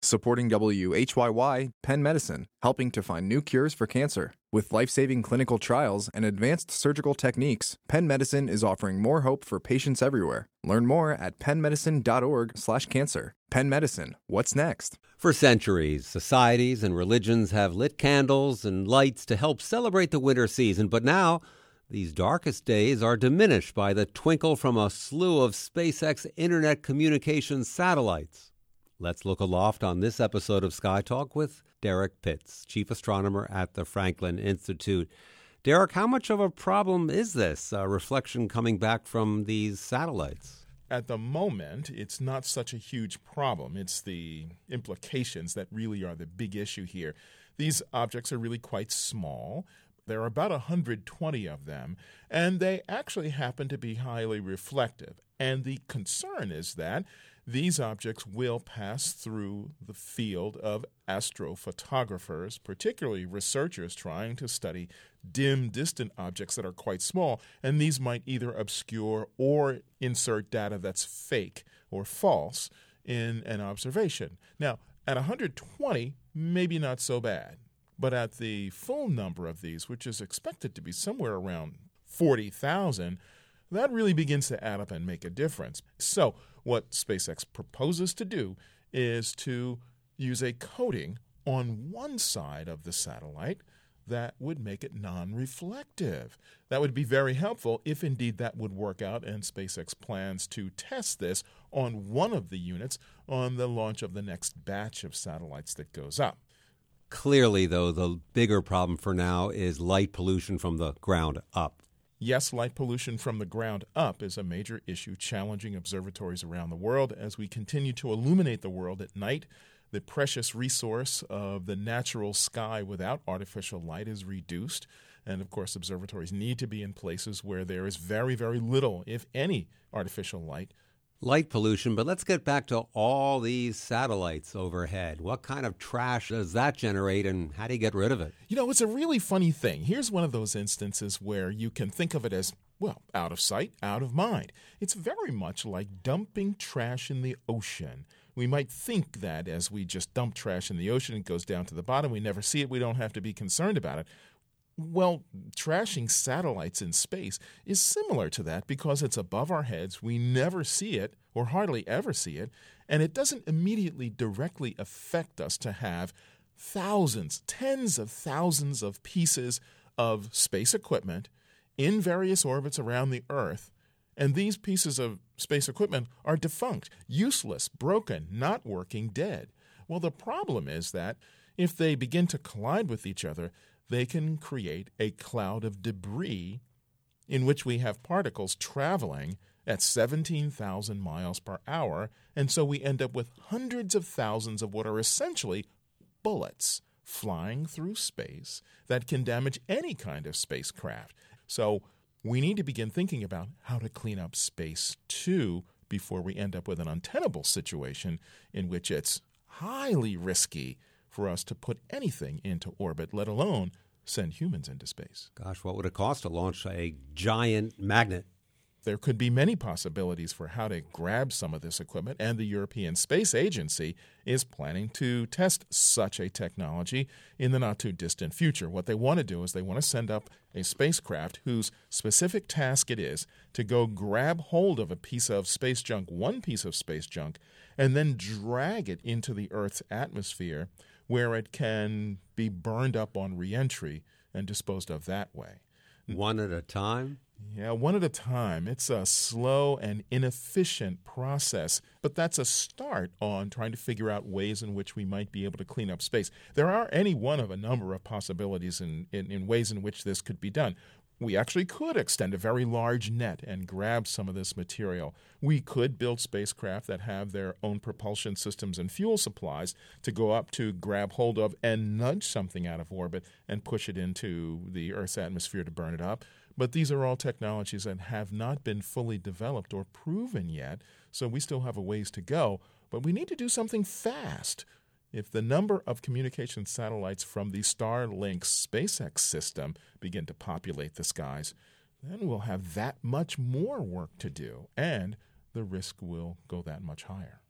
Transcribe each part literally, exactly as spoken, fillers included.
Supporting W H Y Y, Penn Medicine, helping to find new cures for cancer. With life-saving clinical trials and advanced surgical techniques, Penn Medicine is offering more hope for patients everywhere. Learn more at penn medicine dot org slash cancer. Penn Medicine, what's next? For centuries, societies and religions have lit candles and lights to help celebrate the winter season, but now these darkest days are diminished by the twinkle from a slew of SpaceX internet communications satellites. Let's look aloft on this episode of Sky Talk with Derek Pitts, chief astronomer at the Franklin Institute. Derek, how much of a problem is this, uh, reflection coming back from these satellites? At the moment, it's not such a huge problem. It's the implications that really are the big issue here. These objects are really quite small. There are about one hundred twenty of them, and they actually happen to be highly reflective. And the concern is that these objects will pass through the field of astrophotographers, particularly researchers trying to study dim, distant objects that are quite small, and these might either obscure or insert data that's fake or false in an observation. Now, at one hundred twenty, maybe not so bad, but at the full number of these, which is expected to be somewhere around forty thousand, that really begins to add up and make a difference. So what SpaceX proposes to do is to use a coating on one side of the satellite that would make it non-reflective. That would be very helpful if indeed that would work out, and SpaceX plans to test this on one of the units on the launch of the next batch of satellites that goes up. Clearly, though, the bigger problem for now is light pollution from the ground up. Yes, light pollution from the ground up is a major issue challenging observatories around the world as we continue to illuminate the world at night. The precious resource of the natural sky without artificial light is reduced. And, of course, observatories need to be in places where there is very, very little, if any, artificial light. Light pollution, but let's get back to all these satellites overhead. What kind of trash does that generate, and how do you get rid of it? You know, it's a really funny thing. Here's one of those instances where you can think of it as, well, out of sight, out of mind. It's very much like dumping trash in the ocean. We might think that as we just dump trash in the ocean, it goes down to the bottom. We never see it. We don't have to be concerned about it. Well, trashing satellites in space is similar to that because it's above our heads. We never see it or hardly ever see it, and it doesn't immediately directly affect us to have thousands, tens of thousands of pieces of space equipment in various orbits around the Earth, and these pieces of space equipment are defunct, useless, broken, not working, dead. Well, the problem is that if they begin to collide with each other, they can create a cloud of debris in which we have particles traveling at seventeen thousand miles per hour, and so we end up with hundreds of thousands of what are essentially bullets flying through space that can damage any kind of spacecraft. So we need to begin thinking about how to clean up space, too, before we end up with an untenable situation in which it's highly risky for us to put anything into orbit, let alone send humans into space. Gosh, what would it cost to launch a giant magnet? There could be many possibilities for how to grab some of this equipment, and the European Space Agency is planning to test such a technology in the not-too-distant future. What they want to do is they want to send up a spacecraft whose specific task it is to go grab hold of a piece of space junk, one piece of space junk, and then drag it into the Earth's atmosphere where it can be burned up on reentry and disposed of that way. One at a time? Yeah, one at a time. It's a slow and inefficient process, but that's a start on trying to figure out ways in which we might be able to clean up space. There are any one of a number of possibilities in, in, in ways in which this could be done. We actually could extend a very large net and grab some of this material. We could build spacecraft that have their own propulsion systems and fuel supplies to go up to grab hold of and nudge something out of orbit and push it into the Earth's atmosphere to burn it up. But these are all technologies that have not been fully developed or proven yet, so we still have a ways to go. But we need to do something fast. If the number of communication satellites from the Starlink SpaceX system begin to populate the skies, then we'll have that much more work to do, and the risk will go that much higher.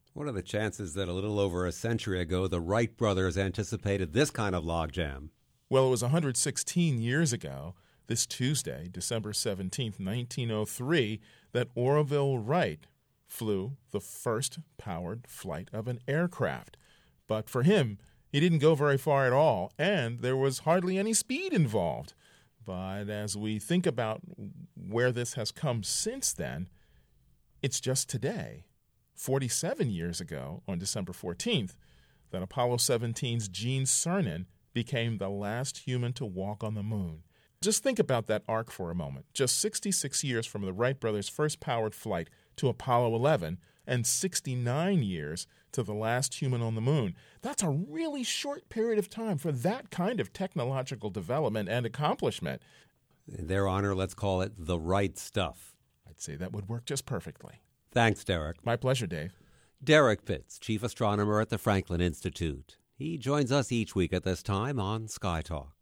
What are the chances that a little over a century ago the Wright brothers anticipated this kind of logjam? Well, it was one hundred sixteen years ago, this Tuesday, December seventeenth, nineteen oh three, that Orville Wright flew the first powered flight of an aircraft. But for him, he didn't go very far at all, and there was hardly any speed involved. But as we think about where this has come since then, it's just today, forty-seven years ago, on December fourteenth, that Apollo seventeen's Gene Cernan became the last human to walk on the moon. Just think about that arc for a moment. Just sixty-six years from the Wright brothers' first powered flight to Apollo eleven, and sixty-nine years to the last human on the moon. That's a really short period of time for that kind of technological development and accomplishment. In their honor, let's call it the right stuff. I'd say that would work just perfectly. Thanks, Derek. My pleasure, Dave. Derek Pitts, chief astronomer at the Franklin Institute. He joins us each week at this time on Sky Talk.